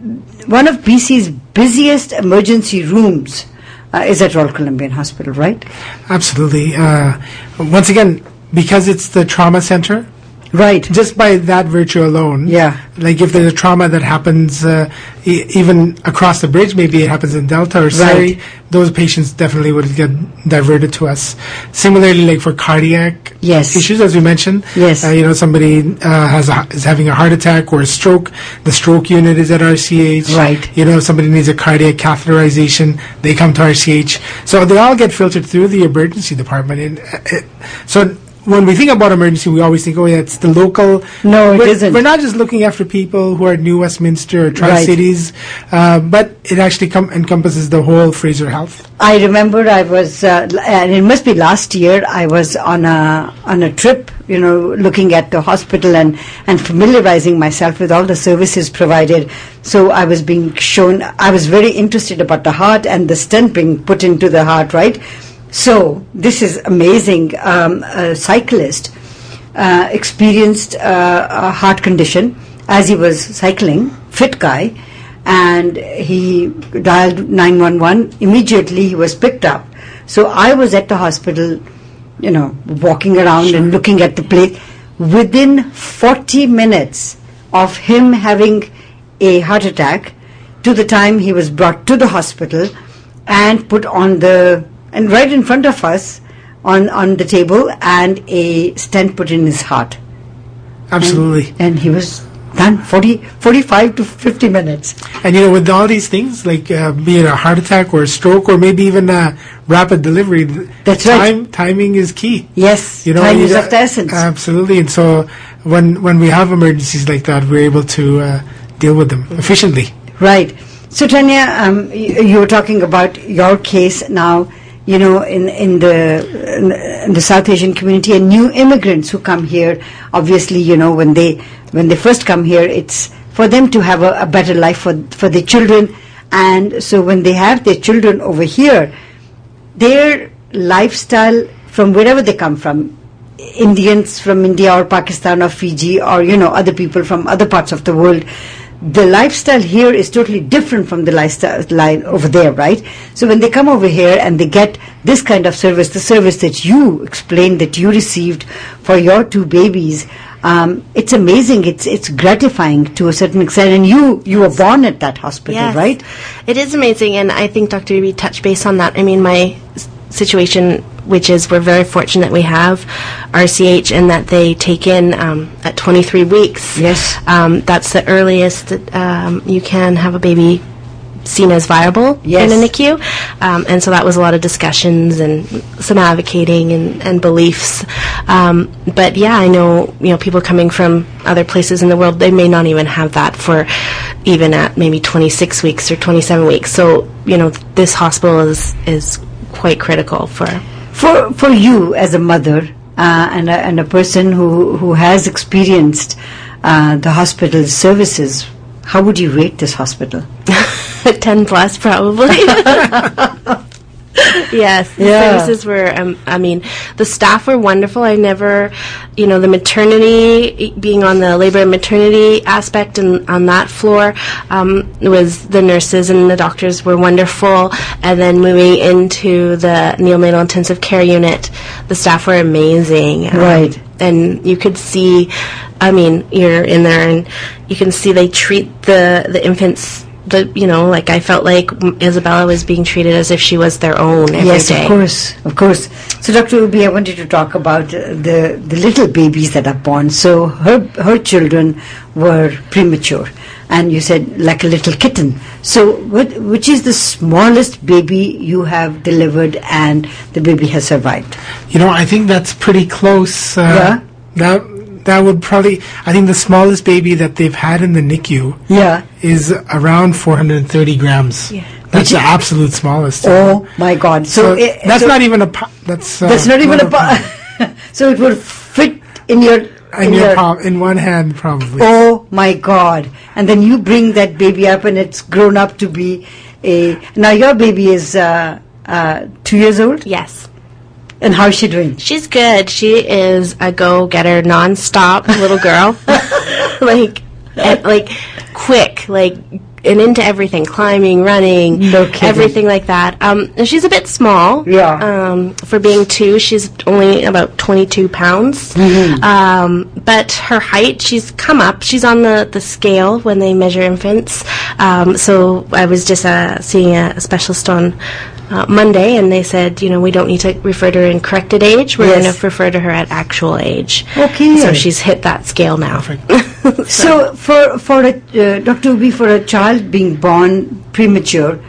Speaker 1: one of B C's busiest emergency rooms uh, is at Royal Columbian Hospital, right?
Speaker 2: Absolutely. Uh, once again, because it's the trauma center,
Speaker 1: Right.
Speaker 2: just by that virtue alone,
Speaker 1: Yeah.
Speaker 2: like if there's a trauma that happens uh, e- even across the bridge, maybe it happens in Delta or Surrey,
Speaker 1: Right.
Speaker 2: those patients definitely would get diverted to us. Similarly, like for cardiac
Speaker 1: Yes.
Speaker 2: issues, as we mentioned,
Speaker 1: Yes.
Speaker 2: uh, you know, somebody uh, has a, is having a heart attack or a stroke, the stroke unit is at R C H.
Speaker 1: Right.
Speaker 2: You know, if somebody needs a cardiac catheterization, they come to R C H. So they all get filtered through the emergency department. And uh, it, so when we think about emergency, we always think, oh, yeah, it's the local.
Speaker 1: No, it
Speaker 2: we're,
Speaker 1: isn't.
Speaker 2: We're not just looking after people who are at New Westminster or Tri-Cities, uh, but it actually com- encompasses the whole Fraser Health.
Speaker 1: I remember I was, uh, l- and it must be last year, I was on a on a trip, you know, looking at the hospital and, and familiarizing myself with all the services provided. So I was being shown, I was very interested about the heart and the stent being put into the heart, right? So this is amazing. Um, a cyclist uh, experienced uh, a heart condition as he was cycling, fit guy, and he dialed nine one one. Immediately he was picked up. So I was at the hospital, you know, walking around and looking at the place. Within forty minutes of him having a heart attack, to the time he was brought to the hospital and put on the, and right in front of us on, on the table, and a stent put in his heart.
Speaker 2: Absolutely.
Speaker 1: And, and he was done forty, forty-five to fifty minutes.
Speaker 2: And you know, with all these things, like uh, be it a heart attack or a stroke or maybe even a rapid delivery, th-
Speaker 1: That's right.
Speaker 2: time, timing is key.
Speaker 1: Yes,
Speaker 2: You know,
Speaker 1: time
Speaker 2: you
Speaker 1: is
Speaker 2: d-
Speaker 1: of the essence.
Speaker 2: Absolutely. And so when when we have emergencies like that, we're able to uh, deal with them efficiently.
Speaker 1: Right. So Tanya, um, you, you were talking about your case now. You know, in in the in the South Asian community, and new immigrants who come here. Obviously, you know, when they when they first come here, it's for them to have a, a better life for for their children. And so when they have their children over here, their lifestyle from wherever they come from, Indians from India or Pakistan or Fiji or, you know, other people from other parts of the world, the lifestyle here is totally different from the lifestyle line over there, right? So when they come over here and they get this kind of service, the service that you explained that you received for your two babies, um, it's amazing. It's it's gratifying to a certain extent. And you you were born at that hospital,
Speaker 3: Yes.
Speaker 1: right?
Speaker 3: It is amazing, and I think Doctor Eby touched base on that. I mean, my s- situation which is we're very fortunate we have R C H and that they take in um, at twenty-three weeks.
Speaker 1: Yes.
Speaker 3: Um, that's the earliest that um, you can have a baby seen as viable
Speaker 1: Yes.
Speaker 3: in a N I C U. Um, and so that was a lot of discussions and some advocating and, and beliefs. Um, but yeah, I know, you know, people coming from other places in the world, they may not even have that for even at maybe twenty-six weeks or twenty-seven weeks. So, you know, this hospital is, is quite critical for...
Speaker 1: For for you as a mother uh, and, a, and a person who, who has experienced uh, the hospital services, how would you rate this hospital?
Speaker 3: ten plus, probably. Yes, the
Speaker 1: Yeah.
Speaker 3: services were, um, I mean, the staff were wonderful. I never, you know, the maternity, being on the labor and maternity aspect and on that floor, um, was the nurses and the doctors were wonderful. And then moving into the neonatal intensive care unit, the staff were amazing. Um,
Speaker 1: Right.
Speaker 3: And you could see, I mean, you're in there and you can see they treat the, the infants, the, you know, like I felt like Isabella was being treated as if she was their own every
Speaker 1: Yes,
Speaker 3: day.
Speaker 1: of course, of course. So, Doctor Ubi, I wanted to talk about uh, the the little babies that are born. So, her her children were premature, and you said like a little kitten. So, what which is the smallest baby you have delivered, and the baby has survived?
Speaker 2: You know, I think that's pretty close. Uh,
Speaker 1: Yeah?
Speaker 2: That that would probably. I think the smallest baby that they've had in the N I C U
Speaker 1: Yeah.
Speaker 2: is around four hundred thirty grams.
Speaker 3: Yeah.
Speaker 2: That's the absolute smallest.
Speaker 1: Oh my God! So,
Speaker 2: So
Speaker 1: it,
Speaker 2: that's
Speaker 1: so
Speaker 2: not even a. Po- that's uh,
Speaker 1: that's not even a.
Speaker 2: a
Speaker 1: Pa- so it would fit in your
Speaker 2: in your palm, in one hand, probably.
Speaker 1: Oh my God! And then you bring that baby up, and it's grown up to be a. Now your baby is uh, uh, two years old,
Speaker 3: Yes.
Speaker 1: and how's she doing?
Speaker 3: She's good. She is a go-getter, non-stop little girl. like, and, like, quick, like, and into everything, climbing, running,
Speaker 1: No kidding.
Speaker 3: everything like that. Um, and she's a bit small.
Speaker 1: Yeah.
Speaker 3: Um, for being two, she's only about twenty-two pounds.
Speaker 1: Mm-hmm.
Speaker 3: Um, but her height, she's come up. She's on the, the scale when they measure infants. Um, so I was just uh, seeing a, a specialist on uh, Monday, and they said, you know, we don't need to refer to her in corrected age. We're
Speaker 1: Yes.
Speaker 3: going to refer to her at actual age.
Speaker 1: Okay.
Speaker 3: So she's hit that scale now.
Speaker 1: So for for a uh, Doctor Ubi, for a child being born premature,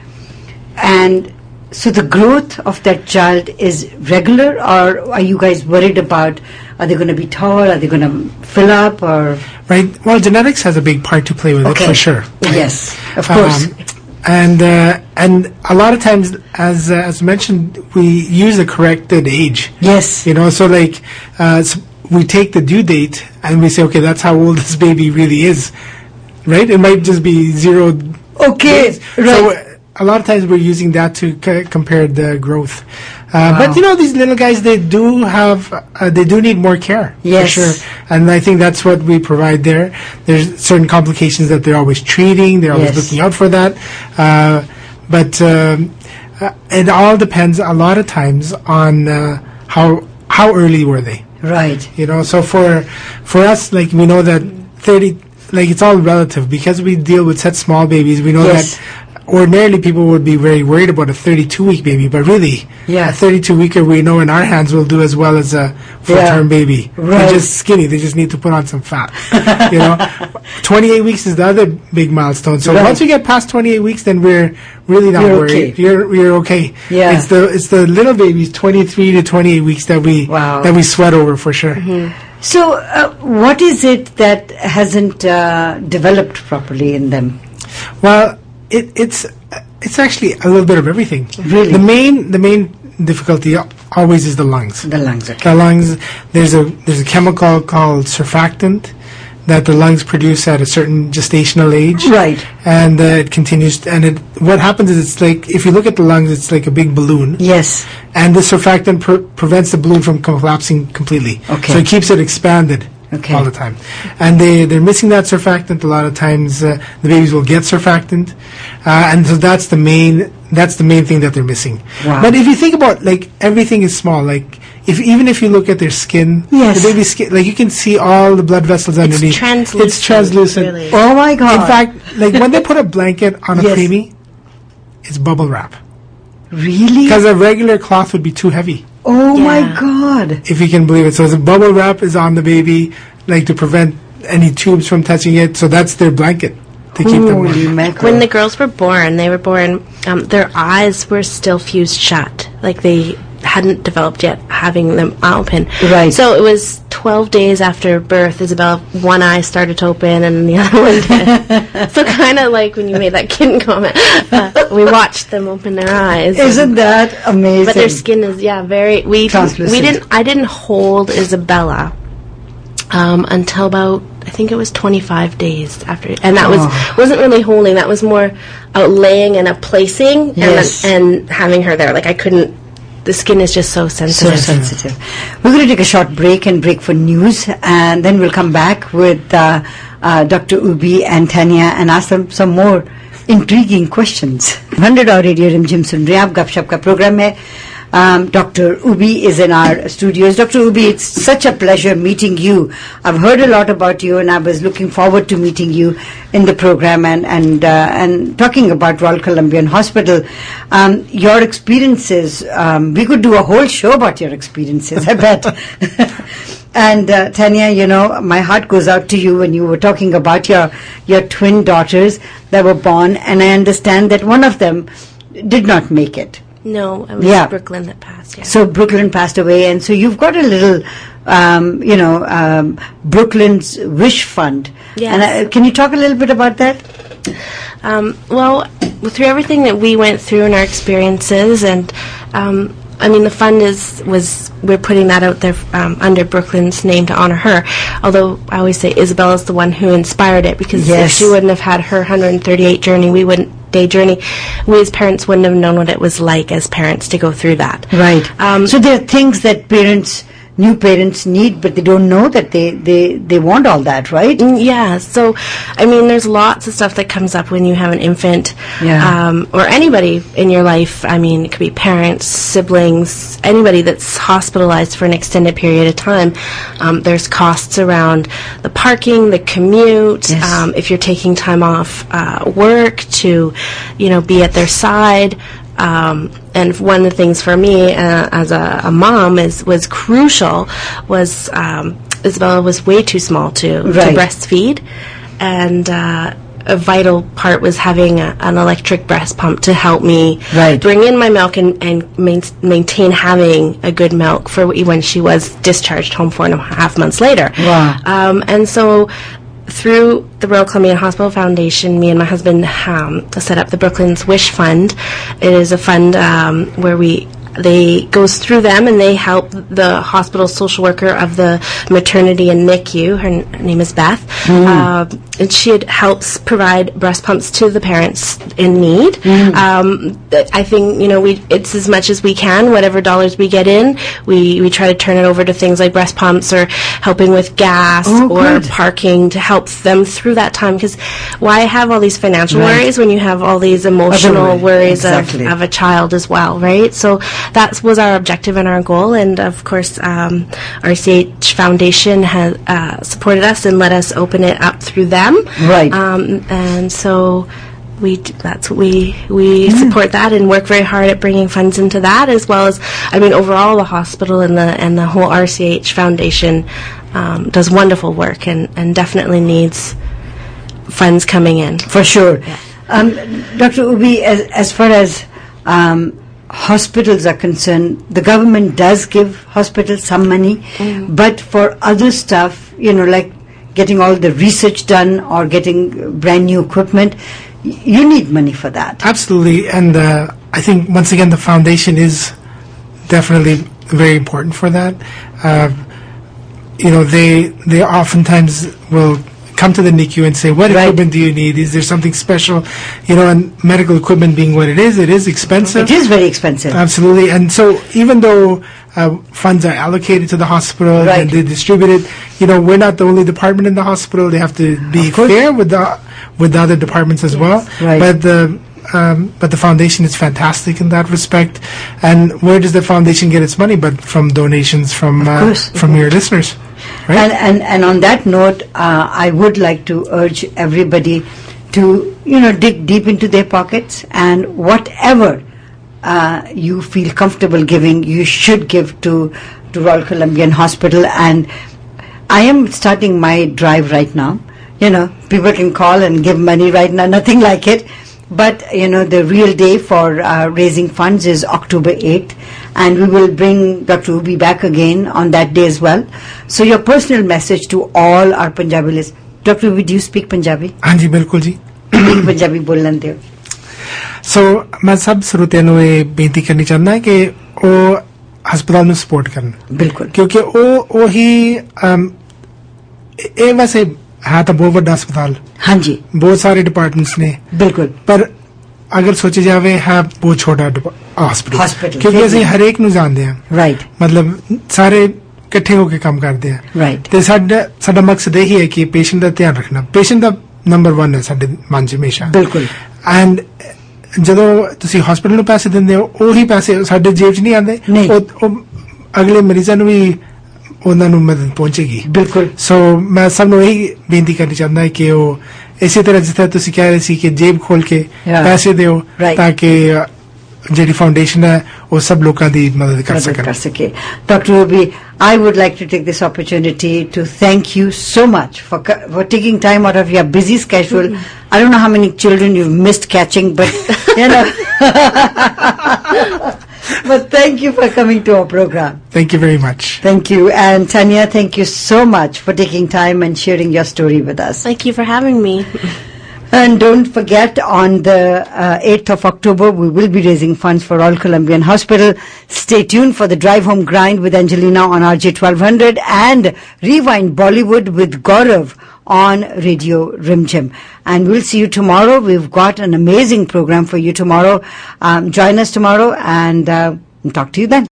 Speaker 1: and so the growth of that child is regular, or are you guys worried about? Are they going to be tall? Are they going to fill up? Or
Speaker 2: Right. Well, genetics has a big part to play with
Speaker 1: Okay.
Speaker 2: it for sure.
Speaker 1: yes, of course.
Speaker 2: Um, and uh, and a lot of times, as uh, as mentioned, we use the corrected age.
Speaker 1: Yes.
Speaker 2: You know, so like uh, so we take the due date and we say, okay, that's how old this baby really is, right? It might just be zero.
Speaker 1: Okay,
Speaker 2: days.
Speaker 1: right.
Speaker 2: So uh, a lot of times we're using that to c- compare the growth. Uh,
Speaker 1: Wow.
Speaker 2: But you know, these little guys, they do have, uh, they do need more care.
Speaker 1: Yes.
Speaker 2: For sure. And I think that's what we provide there. There's certain complications that they're always treating. They're always
Speaker 1: Yes.
Speaker 2: looking out for that. Uh, but um, uh, it all depends a lot of times on uh, how how early were they.
Speaker 1: Right.
Speaker 2: You know, so for for us, like we know that thirty, like it's all relative because we deal with such small babies. We know
Speaker 1: Yes.
Speaker 2: that ordinarily people would be very worried about a thirty-two week baby, but really,
Speaker 1: Yeah.
Speaker 2: a thirty-two weeker we know in our hands will do as well as a full-term baby.
Speaker 1: Right.
Speaker 2: They're just skinny. They just need to put on some fat. You know, twenty-eight weeks is the other big milestone. So
Speaker 1: Right.
Speaker 2: once we get past twenty-eight weeks, then we're really not
Speaker 1: You're
Speaker 2: worried.
Speaker 1: okay.
Speaker 2: You're you're okay.
Speaker 1: Yeah.
Speaker 2: It's the it's the little babies, twenty-three to twenty-eight weeks that we
Speaker 1: Wow.
Speaker 2: that we sweat over for sure.
Speaker 1: So, uh, what is it that hasn't uh, developed properly in them?
Speaker 2: Well, it, it's it's actually a little bit of everything.
Speaker 1: Really?
Speaker 2: the main the main difficulty al- always is the lungs.
Speaker 1: The lungs, okay.
Speaker 2: The lungs. There's a there's a chemical called surfactant that the lungs produce at a certain gestational age.
Speaker 1: Right.
Speaker 2: And uh, it continues. And it what happens is it's like if you look at the lungs, it's like a big balloon.
Speaker 1: Yes.
Speaker 2: And the surfactant pre- prevents the balloon from collapsing completely.
Speaker 1: Okay.
Speaker 2: So it keeps it expanded
Speaker 1: Okay.
Speaker 2: all the time. And they, they're missing that surfactant. A lot of times uh, the babies will get surfactant. Uh, and so that's the main that's the main thing that they're missing.
Speaker 1: Wow.
Speaker 2: But if you think about, like, everything is small. Like, if even if you look at their skin,
Speaker 1: Yes.
Speaker 2: the baby's skin, like, you can see all the blood vessels underneath.
Speaker 3: translucent,
Speaker 2: It's translucent.
Speaker 3: really.
Speaker 1: Oh my God.
Speaker 2: In fact, like, when they put a blanket on a
Speaker 1: Yes.
Speaker 2: preemie, it's bubble wrap.
Speaker 1: Really?
Speaker 2: Because a regular cloth would be too heavy.
Speaker 1: Oh
Speaker 3: Yeah.
Speaker 1: my God!
Speaker 2: if you can believe it. So the bubble wrap is on the baby, like to prevent any tubes from touching it. So that's their blanket to keep them
Speaker 1: Holy
Speaker 2: warm.
Speaker 1: mackerel!
Speaker 3: When the girls were born, they were born, um, their eyes were still fused shut. Like they hadn't developed yet, having them open.
Speaker 1: Right.
Speaker 3: So it was twelve days after birth, Isabella, one eye started to open and the other one did. So kind of like when you made that kitten comment, uh, we watched them open their eyes.
Speaker 1: Isn't that amazing?
Speaker 3: But their skin is, yeah, very, we,
Speaker 1: Translucent.
Speaker 3: we didn't, I didn't hold Isabella um, until about, I think it was twenty-five days after, and that was
Speaker 1: Oh.
Speaker 3: wasn't really holding. That was more a laying and a placing, and
Speaker 1: Yes.
Speaker 3: and having her there. Like I couldn't. The skin is just so
Speaker 1: So
Speaker 3: sensitive.
Speaker 1: sensitive. We're going to take a short break and break for news, and then we'll come back with uh, uh, Doctor Ubi and Tanya and ask them some more intriguing questions. one hundred और radio Rimjhim सुन रहे हैं आप, गपशप का programme है. Um, Doctor Ubi is in our studios. Doctor Ubi, it's such a pleasure meeting you. I've heard a lot about you, and I was looking forward to meeting you in the program and and uh, and talking about Royal Columbian Hospital. Um, your experiences, um, we could do a whole show about your experiences, I bet. And uh, Tanya, you know, my heart goes out to you when you were talking about your your twin daughters that were born, and I understand that one of them did not make it.
Speaker 3: No, it was
Speaker 1: Yeah.
Speaker 3: Brooklyn that passed. Yeah.
Speaker 1: So Brooklyn passed away, and so you've got a little, um, you know, um, Brooklyn's Wish Fund.
Speaker 3: Yes.
Speaker 1: And uh, can you talk a little bit about that?
Speaker 3: Um, well, through everything that we went through and our experiences, and um, I mean, the fund is was we're putting that out there um, under Brooklyn's name to honor her. Although I always say Isabella's the one who inspired it, because if
Speaker 1: Yes.
Speaker 3: she wouldn't have had her one hundred thirty-eight journey, we wouldn't day journey. We as parents wouldn't have known what it was like as parents to go through that.
Speaker 1: Right.
Speaker 3: Um,
Speaker 1: so there are things that parents, new parents need, but they don't know that they, they, they want all that, right?
Speaker 3: Mm, Yeah, so I mean, there's lots of stuff that comes up when you have an infant,
Speaker 1: Yeah.
Speaker 3: um, or anybody in your life. I mean, it could be parents, siblings, anybody that's hospitalized for an extended period of time. Um, there's costs around the parking, the commute.
Speaker 1: Yes.
Speaker 3: Um, if you're taking time off uh, work to, you know, be at their side. Um, and one of the things for me uh, as a, a mom is was crucial was um, Isabella was way too small to,
Speaker 1: Right.
Speaker 3: to breastfeed, and uh, a vital part was having a, an electric breast pump to help me
Speaker 1: Right.
Speaker 3: bring in my milk and, and main, maintain having a good milk for when she was discharged home four and a half months later.
Speaker 1: Wow.
Speaker 3: Um, and so through the Royal Columbian Hospital Foundation, me and my husband um, set up the Brooklyn's Wish Fund. It is a fund um, where we they goes through them and they help the hospital social worker of the maternity and N I C U. Her n- name is Beth, uh, and she had, helps provide breast pumps to the parents in need. Um, th- I think you know we it's as much as we can. Whatever dollars we get in, we we try to turn it over to things like breast pumps or helping with gas
Speaker 1: Oh,
Speaker 3: or
Speaker 1: good.
Speaker 3: parking to help them through that time. Because why have all these financial
Speaker 1: Right.
Speaker 3: worries when you have all these emotional
Speaker 1: Other way,
Speaker 3: worries
Speaker 1: exactly.
Speaker 3: of, of a child as well, right? So that was our objective and our goal. And of course, um, R C H Foundation has uh, supported us and let us open it up through them.
Speaker 1: Right.
Speaker 3: Um, and so we d- that's what we we support that and work very hard at bringing funds into that, as well as I mean overall the hospital and the and the whole R C H Foundation um, does wonderful work and, and definitely needs funds coming in.
Speaker 1: For sure. Um, Doctor Ubi, as, as far as um, hospitals are concerned, the government does give hospitals some money, but for other stuff, you know, like getting all the research done or getting brand new equipment, y- you need money for that.
Speaker 2: Absolutely, and uh, I think once again the foundation is definitely very important for that. Uh, you know, they they oftentimes will come to the N I C U and say, "What
Speaker 1: Right.
Speaker 2: equipment do you need? Is there something special?" You know, and medical equipment being what it is, it is expensive.
Speaker 1: It is very expensive.
Speaker 2: Absolutely, and so even though uh, funds are allocated to the hospital
Speaker 1: Right.
Speaker 2: and they're distributed, you know, we're not the only department in the hospital. They have to be
Speaker 1: Of course.
Speaker 2: fair with the with the other departments as well.
Speaker 1: Right.
Speaker 2: But the um, but the foundation is fantastic in that respect. And where does the foundation get its money? But from donations from uh,
Speaker 1: course.
Speaker 2: from your listeners, right?
Speaker 1: And, and and on that note, uh, I would like to urge everybody to, you know, dig deep into their pockets and whatever uh, you feel comfortable giving, you should give to, to Royal Columbian Hospital. And I am starting my drive right now. You know, people can call and give money right now, nothing like it. But, you know, the real day for uh, raising funds is October eighth. And we will bring Doctor Ubi back again on that day as well. So your personal message to all our Punjabi listeners. Doctor Ubi, do you speak Punjabi?
Speaker 2: हाँ जी बिल्कुल जी.
Speaker 1: पंजाबी बोल लेते हो.
Speaker 2: So मैं सब श्रोतियों ਨੂੰ ਇਹ ਬੇਨਤੀ ਕਰਨੀ ਚਾਹੁੰਦਾ ਹਾਂ ਕਿ ਉਹ ਹਸਪਤਾਲ ਨੂੰ ਸਪੋਰਟ ਕਰਨ.
Speaker 1: ਬਿਲਕੁਲ.
Speaker 2: ਕਿਉਂਕਿ ਉਹ ਉਹੀ ਇਹ ਵੈਸੇ है तो बहुत बड़ा अस्पताल.
Speaker 1: हाँ जी.
Speaker 2: बहुत सारे डिपार्टमेंट्स ने.
Speaker 1: बिल्कुल.
Speaker 2: पर अगर सोचे जावे है बहुत छोटा हॉस्पिटल.
Speaker 1: हॉस्पिटल.
Speaker 2: क्योंकि ਅਸੀਂ ਹਰੇਕ ਨੂੰ ਜਾਣਦੇ ਹਾਂ.
Speaker 1: राइट.
Speaker 2: मतलब ਸਾਰੇ ਇਕੱਠੇ ਹੋ ਕੇ ਕੰਮ ਕਰਦੇ ਹਾਂ.
Speaker 1: राइट.
Speaker 2: ਤੇ ਸਾਡਾ ਸਾਡਾ ਮਕਸਦ ਇਹ ਹੈ ਕਿ ਪੇਸ਼ੈਂਟ ਦਾ ਧਿਆਨ ਰੱਖਣਾ. ਪੇਸ਼ੈਂਟ ਦਾ ਨੰਬਰ वन ਹੈ ਸਾਡੇ ਮਨ 'ਚ ਹਮੇਸ਼ਾ.
Speaker 1: ਬਿਲਕੁਲ.
Speaker 2: ਐਂਡ ਜਦੋਂ ਤੁਸੀਂ ਹਸਪੀਟਲ ਨੂੰ ਪੈਸੇ ਦਿੰਦੇ ਹੋ ਉਹੀ ਪੈਸੇ ਸਾਡੇ ਜੇਬ 'ਚ ਨਹੀਂ ਆਉਂਦੇ. ਉਹ ਅਗਲੇ ਮਰੀਜ਼ਾਂ ਨੂੰ ਵੀ ਉਹਨਾਂ ਨੂੰ ਮਦਦ ਪਹੁੰਚੇਗੀ.
Speaker 1: ਬਿਲਕੁਲ.
Speaker 2: ਸੋ ਮੈਂ ਸਭ ਨੂੰ ਇਹੀ ਬੇਨਤੀ ਕਰਨੀ ਚਾਹੁੰਦਾ ਹਾਂ ਕਿ ਉਹ ਇਸੇ ਤਰ੍ਹਾਂ ਜਿਸ ਤਰ੍ਹਾਂ ਤੁਸੀਂ ਕਹਿ ਰਹੇ ਸੀ ਕਿ ਜੇਬ ਖੋਲ ਕੇ ਪੈਸੇ ਦਿਓ ਤਾਂ ਕਿ ਜਿਹੜੀ ਫਾਊਂਡੇਸ਼ਨ ਹੈ ਉਹ ਸਭ ਲੋਕਾਂ ਦੀ ਮਦਦ ਕਰ ਸਕਣ.
Speaker 1: ਕਰ ਸਕੇ. Doctor Ubi, I would like to take this opportunity to thank you so much for for taking time out of your busy schedule. Mm-hmm. I don't know how many children you've missed catching, but you know. But thank you for coming to our program.
Speaker 2: Thank you very much.
Speaker 1: Thank you. And Tanya, thank you so much for taking time and sharing your story with us.
Speaker 3: Thank you for having me.
Speaker 1: And don't forget, on the uh, eighth of October, we will be raising funds for Royal Columbian Hospital. Stay tuned for the Drive Home Grind with Angelina on R J twelve hundred and Rewind Bollywood with Gaurav on Radio Rimjim. And we'll see you tomorrow. We've got an amazing program for you tomorrow. Um, join us tomorrow and uh, talk to you then.